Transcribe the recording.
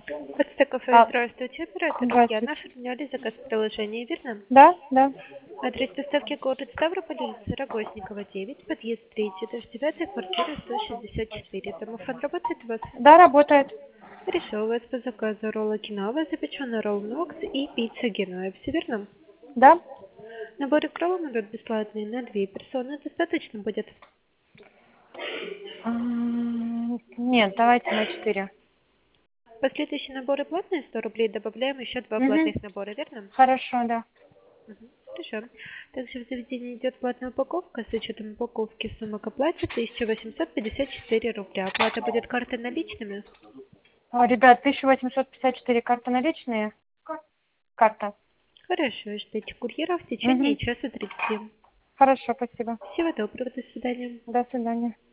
Хотите кафе? А, Здравствуйте, оператор Илья. здравствуйте. Наш отменяли заказ в приложении, верно? Да, да. Адрес доставки город Ставрополь, улица Рогозникова, 9, подъезд 3, этаж 9, квартира 164. Домофон работает у вас? Да, работает. Решил у вас по заказу ролла киноа, запеченный ролл Нокс и пицца Генуя. Все верно? Да? Наборы кроллов идут бесплатные на 2 персоны. Достаточно будет? Нет, давайте на 4. Последующие наборы платные, 100 рублей. Добавляем еще 2 Угу. платных набора, верно? Хорошо, да. Мгм. Хорошо. Также в заведении идет платная упаковка. С учетом упаковки сумма к оплате 1854 рубля. Оплата будет картой наличными. Ребят, 1854 карты наличные? Карта. Хорошо, ждите курьера в течение Угу. часа 30. Хорошо, спасибо. Всего доброго, до свидания. До свидания.